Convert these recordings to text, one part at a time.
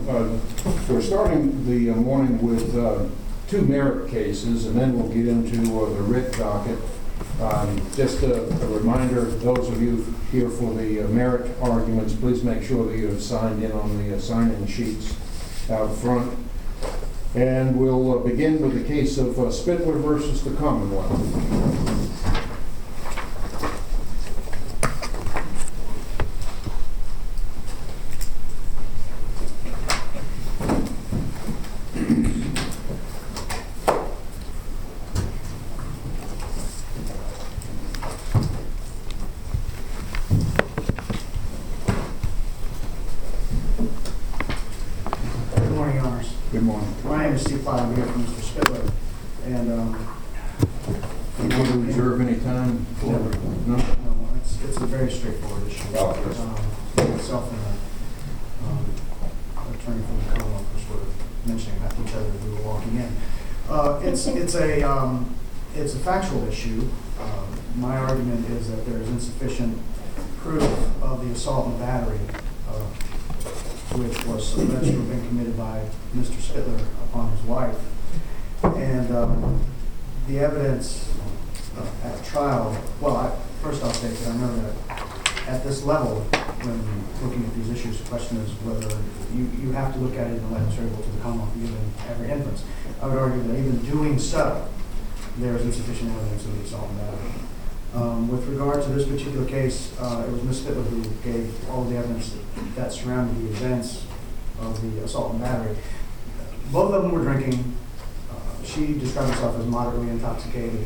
We're starting the morning with two merit cases, and then we'll get into the writ docket. Just a reminder, those of you here for the merit arguments, please make sure that you have signed in on the sign-in sheets out front. And we'll begin with the case of Spittler versus the Commonwealth. Good morning. My name is Steve Fly. I'm here for Mr. Spittler. And you want to reserve any time for no, it's a very straightforward issue. Myself and the attorney from the Commonwealth were sort of mentioning that to each other as we were walking in. It's a factual issue. My argument is that there is insufficient proof of the assault and battery, which was alleged to have been committed by Mr. Spittler upon his wife. And the evidence at trial, first I'll state that I know that at this level, when looking at these issues, the question is whether you have to look at it in the light favorable to the Commonwealth, given every inference. I would argue that even doing so, there is insufficient evidence of the assault and battery. With regard to this particular case, it was Ms. Spittler who gave all the evidence that surrounded the events of the assault and battery. Both of them were drinking. She described herself as moderately intoxicated.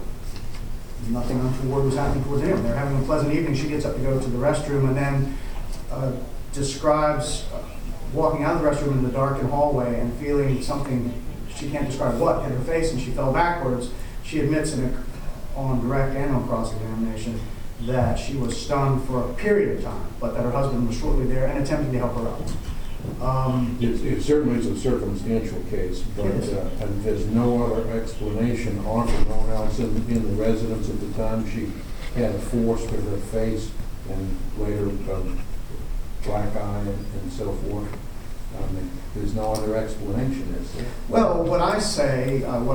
Nothing untoward was happening towards anyone. They're having a pleasant evening. She gets up to go to the restroom and then describes walking out of the restroom in the darkened hallway and feeling something, she can't describe what, hit her face, and she fell backwards. She admits on direct and on cross-examination that she was stunned for a period of time, but that her husband was shortly there and attempting to help her up. It certainly is a circumstantial case, but and there's no other explanation offered. No one else in the residence at the time. She had a force to her face and later black eye and so forth. There's no other explanation, is there? Well, what I say, what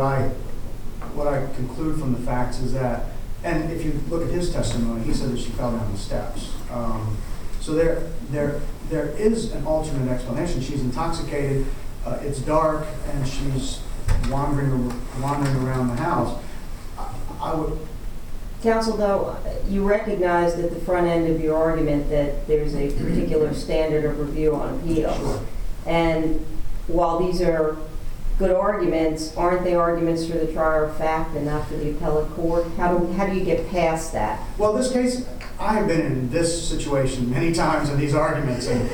I conclude from the facts is that, and if you look at his testimony, he said that she fell down the steps. So there is an alternate explanation. She's intoxicated, it's dark, and she's wandering around the house. I would... Counsel, though, you recognize at the front end of your argument that there's a particular standard of review on appeal. Sure. And while these are good arguments, aren't they arguments for the trier of fact and not for the appellate court? How do you get past that? Well, this case, I have been in this situation many times in these arguments, and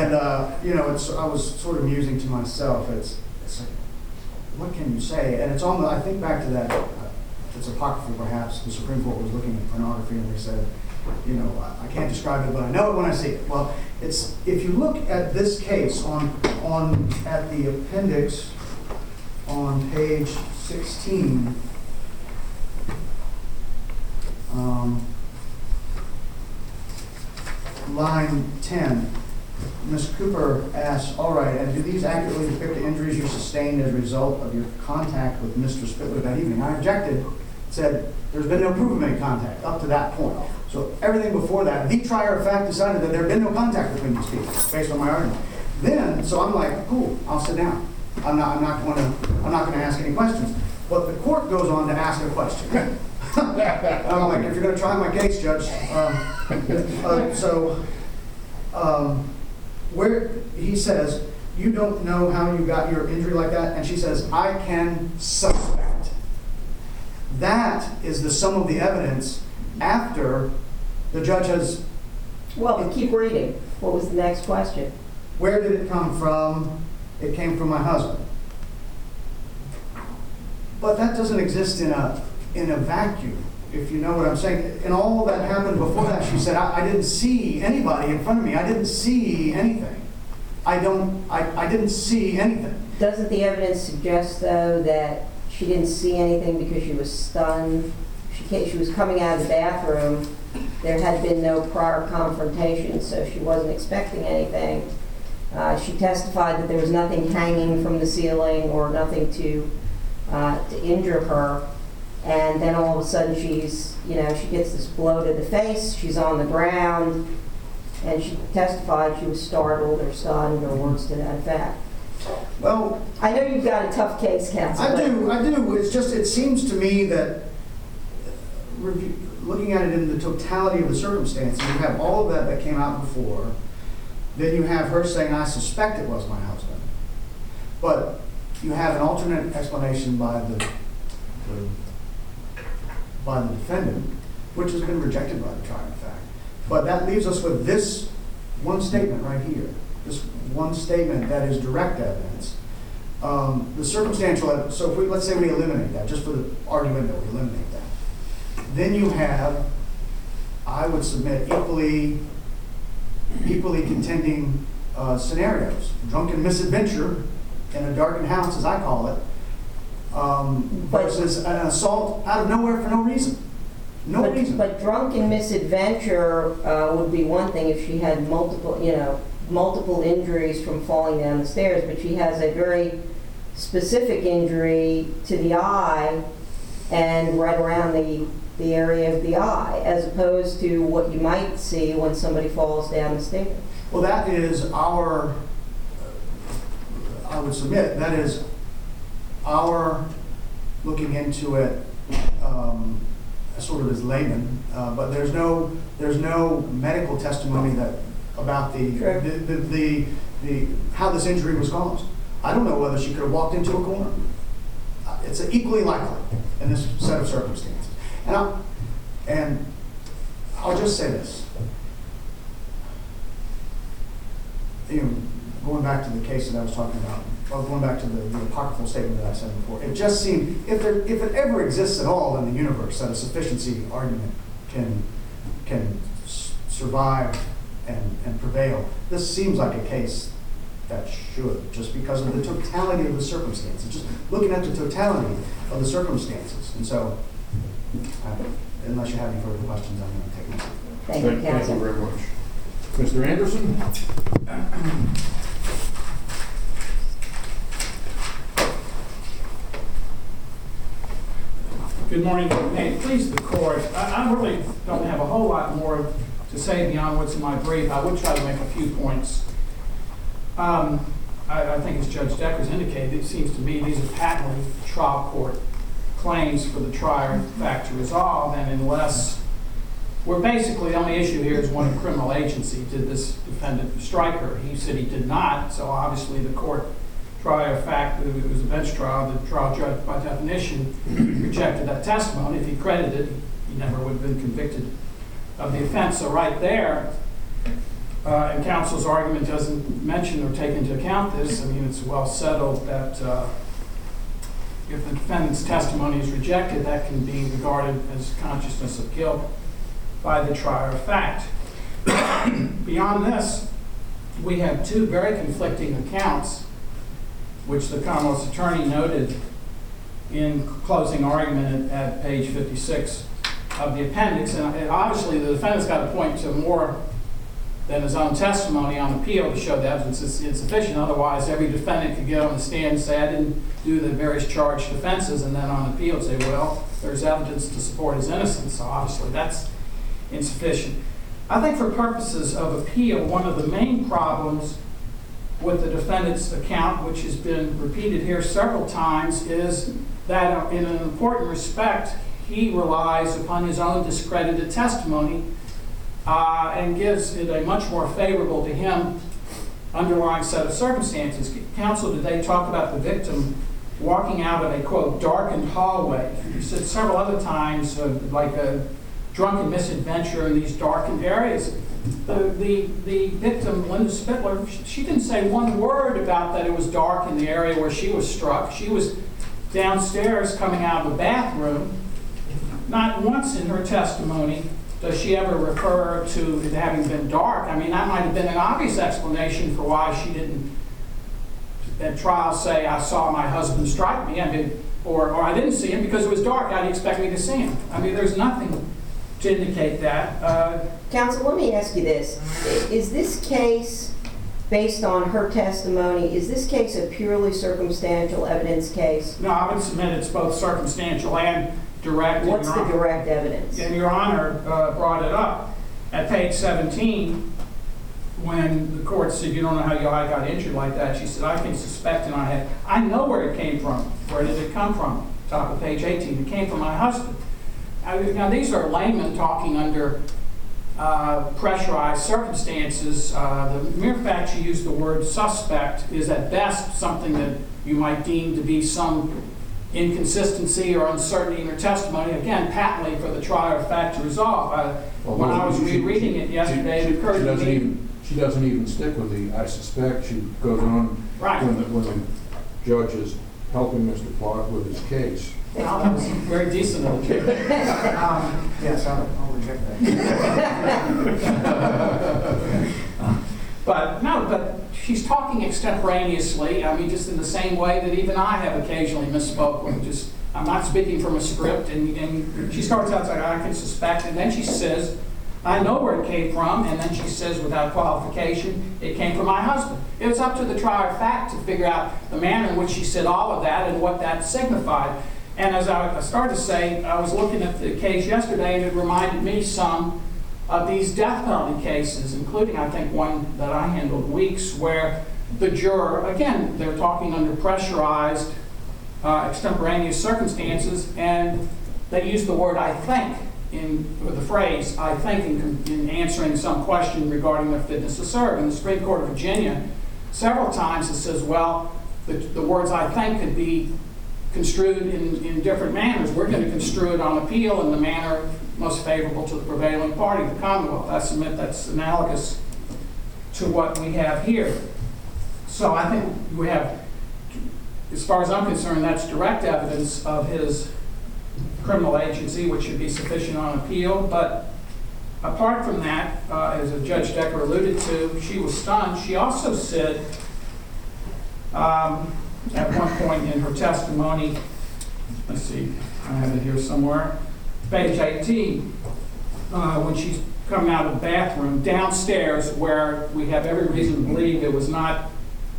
I was sort of musing to myself. It's like, what can you say? And it's almost, I think back to that. It's apocryphal, perhaps. The Supreme Court was looking at pornography, and they said, I can't describe it, but I know it when I see it. Well, it's, if you look at this case at the appendix on page 16, line 10, Ms. Cooper asks, all right, and do these accurately depict the injuries you sustained as a result of your contact with Mr. Spittler that evening? I objected, said there's been no proof of any contact up to that point. So everything before that, the trier of fact decided that there had been no contact between these people based on my argument. Then, so I'm like, cool, I'll sit down. I'm not going to ask any questions. But the court goes on to ask a question. I'm like, if you're going to try my case, Judge, where he says, you don't know how you got your injury like that, and she says, I can suspect. That is the sum of the evidence after the judge has... Well, keep reading. What was the next question? Where did it come from? It came from my husband. But that doesn't exist in a vacuum, if you know what I'm saying. And all that happened before that, she said, I didn't see anybody in front of me. I didn't see anything. I didn't see anything. Doesn't the evidence suggest, though, that she didn't see anything because she was stunned? She was coming out of the bathroom. There had been no prior confrontation, so she wasn't expecting anything. She testified that there was nothing hanging from the ceiling or nothing to injure her. And then all of a sudden she gets this blow to the face, she's on the ground, and she testified she was startled or stunned or words to that effect. Well, I know you've got a tough case, counsel. I do. It's just, it seems to me that looking at it in the totality of the circumstances, you have all of that came out before. Then you have her saying, I suspect it was my husband. But you have an alternate explanation by the defendant, which has been rejected by the trial, in fact. But that leaves us with this one statement right here. This one statement that is direct evidence. The circumstantial evidence, so if let's say we eliminate that, just for the argument that we eliminate that. Then you have, I would submit, equally contending scenarios. Drunken misadventure in a darkened house, as I call it, versus an assault out of nowhere for no reason. No reason. But drunken misadventure would be one thing if she had multiple injuries from falling down the stairs, but she has a very specific injury to the eye and right around the area of the eye, as opposed to what you might see when somebody falls down the stairs. Well, that is I would submit, that is our looking into it sort of as layman, but there's no medical testimony about the how this injury was caused. I don't know whether she could have walked into a corner. It's equally likely in this set of circumstances. And I'll just say this. Going back to the case that I was talking about, or going back to the apocryphal statement that I said before, it just seemed, if it ever exists at all in the universe that a sufficiency argument can survive and prevail, this seems like a case that should, just because of the totality of the circumstances, just looking at the totality of the circumstances. And so, unless you have any further questions, I'm going to take them. Thank you, counsel. Thank you very much. Mr. Anderson? Good morning. May it please the court. I really don't have a whole lot more to say beyond what's in my brief. I would try to make a few points. I think as Judge Decker's indicated, it seems to me these are patently trial court claims for the trier of fact to resolve, and unless we're basically, the only issue here is one of criminal agency. Did this defendant strike her? He said he did not, so obviously the court trier of fact, it was a bench trial, the trial judge by definition rejected that testimony. If he credited it, he never would have been convicted of the offense. So right there, and counsel's argument doesn't mention or take into account this. I mean, it's well settled that if the defendant's testimony is rejected, that can be regarded as consciousness of guilt by the trier of fact. Beyond this, we have two very conflicting accounts, which the Commonwealth's attorney noted in closing argument at page 56 of the appendix. And obviously, the defendant's got to point to more than his own testimony on appeal to show the evidence is insufficient. Otherwise, every defendant could get on the stand and say, I didn't do the various charged offenses, and then on appeal say, well, there's evidence to support his innocence. So obviously, that's insufficient. I think for purposes of appeal, one of the main problems with the defendant's account, which has been repeated here several times, is that in an important respect, he relies upon his own discredited testimony and gives it a much more favorable to him underlying set of circumstances. Counsel today talked about the victim walking out of a, quote, darkened hallway. He said several other times, like a drunken misadventure in these darkened areas. The victim, Linda Spittler, she didn't say one word about that it was dark in the area where she was struck. She was downstairs coming out of the bathroom. Not once in her testimony does she ever refer to it having been dark. I mean, that might have been an obvious explanation for why she didn't at trial say, I saw my husband strike me. I mean, or I didn't see him because it was dark. How do you expect me to see him? I mean, there's nothing to indicate that. Counsel, let me ask you this. Is this case based on her testimony, is this case a purely circumstantial evidence case? No, I would submit it's both circumstantial and direct. and What's Your the Honor- direct evidence? And Your Honor brought it up at page 17, when the court said, you don't know how I got injured like that. She said, I can suspect in my head. I know where it came from. Where did it come from? Top of page 18. It came from my husband. Now, these are laymen talking under pressurized circumstances. The mere fact she used the word suspect is at best something that you might deem to be some inconsistency or uncertainty in her testimony. Again, patently for the trier of fact to resolve. When I was rereading it yesterday, it occurred to me. She doesn't even stick with the "I suspect." She goes on Right. when the judge is helping Mr. Clark with his case. Well, that was very decent of you. Yes, I'll reject that. But she's talking extemporaneously. I mean, just in the same way that even I have occasionally misspoke when I'm not speaking from a script. And she starts out saying, I can suspect, and then she says, I know where it came from, and then she says without qualification, it came from my husband. It was up to the trier of fact to figure out the manner in which she said all of that and what that signified. And as I started to say, I was looking at the case yesterday, and it reminded me some of these death penalty cases, including, I think, one that I handled, Weeks, where the juror, again, they're talking under pressurized, extemporaneous circumstances, and they use the word I think, or the phrase I think, in answering some question regarding their fitness to serve. And the Supreme Court of Virginia, several times, it says, well, the words I think could be construed in different manners. We're going to construe it on appeal in the manner most favorable to the prevailing party, the Commonwealth. I submit that's analogous to what we have here. So I think we have, as far as I'm concerned, that's direct evidence of his criminal agency, which should be sufficient on appeal. But apart from that, as Judge Decker alluded to, she was stunned. She also said, at one point in her testimony, let's see, I have it here somewhere, page 18, when she's coming out of the bathroom, downstairs, where we have every reason to believe it was not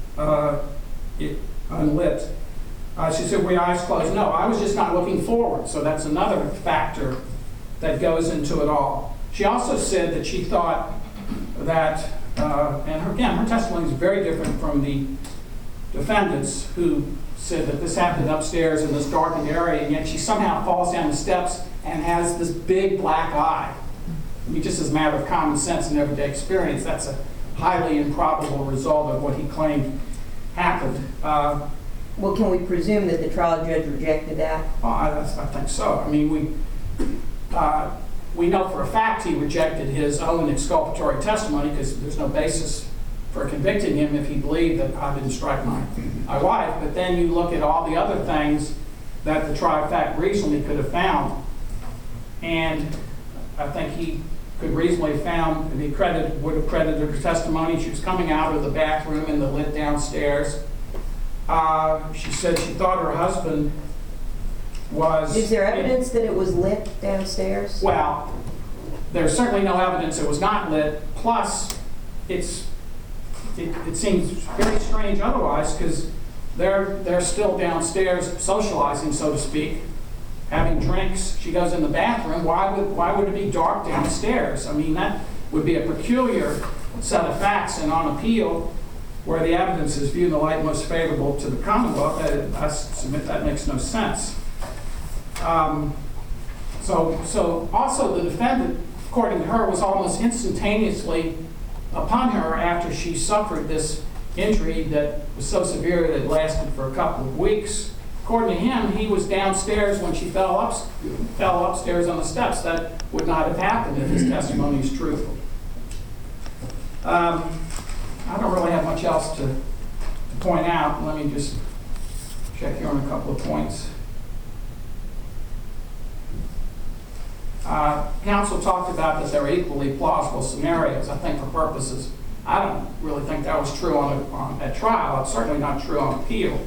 unlit. She said, were your eyes closed? No, I was just not looking forward. So that's another factor that goes into it all. She also said that she thought that, and again, her testimony is very different from the defendants who said that this happened upstairs in this darkened area, and yet she somehow falls down the steps and has this big black eye. I mean, just as a matter of common sense and everyday experience, that's a highly improbable result of what he claimed happened. Well, can we presume that the trial judge rejected that? I think so. I mean, we know for a fact he rejected his own exculpatory testimony because there's no basis for convicting him if he believed that I didn't strike my wife. But then you look at all the other things that the trial of fact reasonably could have found. And I think he could reasonably have found, and he would have credited her testimony. She was coming out of the bathroom in the lit downstairs. She said she thought her husband was... Is there evidence that it was lit downstairs? Well, there's certainly no evidence it was not lit. Plus, it seems very strange otherwise because they're still downstairs socializing, so to speak, having drinks. She goes in the bathroom. Why would it be dark downstairs? I mean, that would be a peculiar set of facts, and on appeal, where the evidence is viewed in the light most favorable to the Commonwealth, I submit that makes no sense. So also the defendant, according to her, was almost instantaneously upon her after she suffered this injury that was so severe that it lasted for a couple of weeks. According to him, he was downstairs when she fell upstairs on the steps. That would not have happened if his testimony is truthful. I don't really have much else to point out. Let me just check here on a couple of points. Counsel talked about that there are equally plausible scenarios. I think for purposes, I don't really think that was true at trial. It's certainly not true on appeal.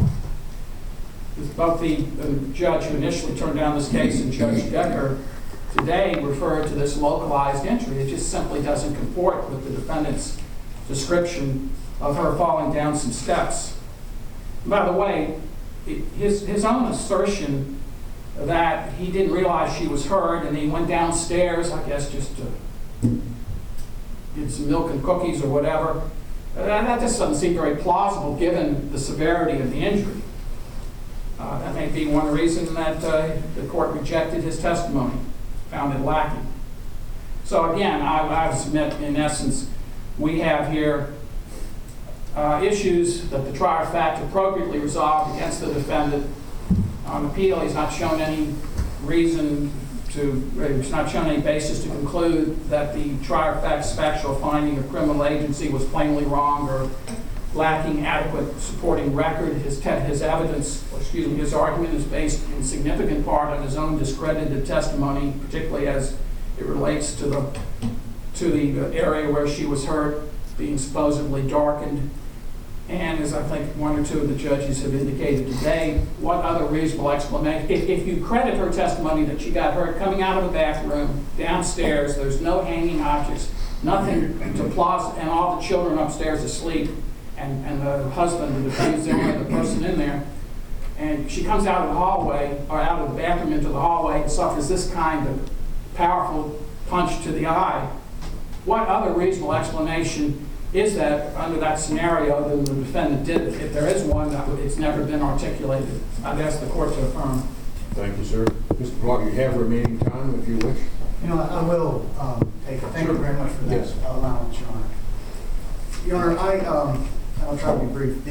Both the judge who initially turned down this case and Judge Decker today refer to this localized injury. It just simply doesn't comport with the defendant's description of her falling down some steps. By the way, his own assertion that he didn't realize she was hurt and he went downstairs, I guess just to get some milk and cookies or whatever, that just doesn't seem very plausible given the severity of the injury. That may be one reason that the court rejected his testimony, found it lacking. So again, I submit, in essence, we have here issues that the trier of fact appropriately resolved against the defendant. On appeal, he's not shown any reason to, he's not shown any basis to conclude that the trier of fact's factual finding of criminal agency was plainly wrong or lacking adequate supporting record. His evidence, his argument is based in significant part on his own discredited testimony, particularly as it relates to the area where she was hurt being supposedly darkened. And as I think one or two of the judges have indicated today, what other reasonable explanation? If you credit her testimony that she got hurt coming out of the bathroom, downstairs, there's no hanging objects, nothing to plausible, and all the children upstairs asleep, and the husband, the accused, the only other person in there, and she comes out of the hallway, or out of the bathroom into the hallway, and suffers this kind of powerful punch to the eye. What other reasonable explanation is that under that scenario that the defendant did? If there is one, it's never been articulated. I'd ask the court to affirm. Thank you, sir. Mr. Block, you have remaining time if you wish. You know, I will take it. Thank you very much for that Yes. allowance, Your Honor. Your Honor, I'll try to be brief.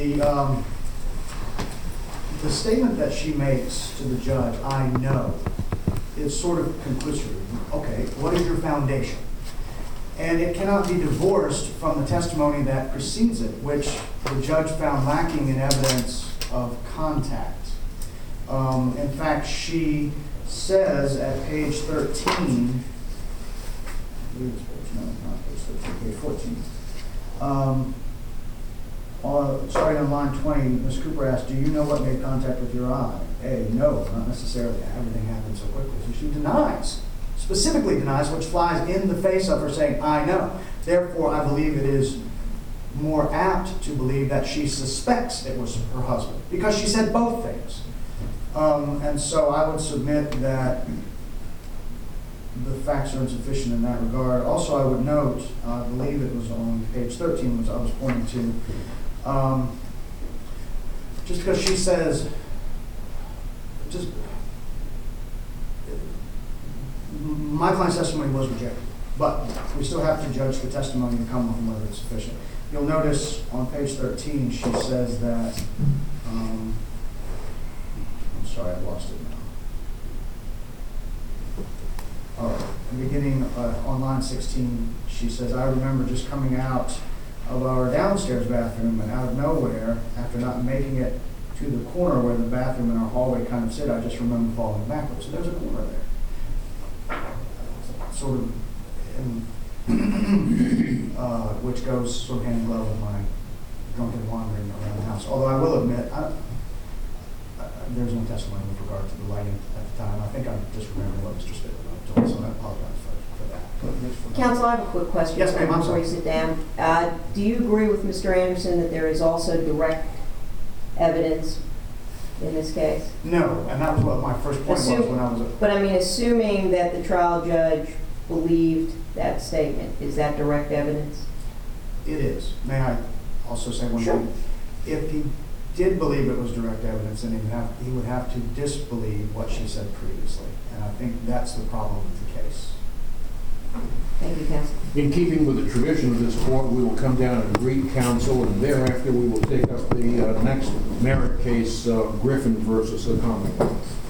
The statement that she makes to the judge, I know, is sort of conclusory. Okay, what is your foundation? And it cannot be divorced from the testimony that precedes it, which the judge found lacking in evidence of contact. In fact, she says at page 13, page 14, starting on line 20, Ms. Cooper asked, do you know what made contact with your eye? A, no, not necessarily. Everything happened so quickly. So she denies, specifically denies, which flies in the face of her saying, I know. Therefore, I believe it is more apt to believe that she suspects it was her husband, because she said both things. And so I would submit that the facts are insufficient in that regard. Also, I would note, I believe it was on page 13, which I was pointing to, just because she says, my client's testimony was rejected, but we still have to judge the testimony and come up with whether it's sufficient. You'll notice on page 13, she says that, I'm sorry, I lost it now. All right, beginning on line 16, she says, I remember just coming out of our downstairs bathroom and out of nowhere, after not making it to the corner where the bathroom and our hallway kind of sit, I just remember falling backwards. So there's a corner there. Sort of, which goes sort of hand in glove with my drunken wandering around the house. Although I will admit, there's no testimony with regard to the lighting at the time. I think I just remember what Mr. Spitler told me, so I apologize for that. Counsel, I have a quick question. Yes, ma'am, I'm before you sorry. sit down. Do you agree with Mr. Anderson that there is also direct evidence in this case? No, and that was what my first point was when I was But I mean, assuming that the trial judge believed that statement, is that direct evidence? It is. May I also say one Sure. thing? If he did believe it was direct evidence, then he would have to disbelieve what she said previously. And I think that's the problem with the case. Thank you, counsel. In keeping with the tradition of this court, we will come down and greet counsel, and thereafter we will take up the next merit case, Griffin versus the Commonwealth.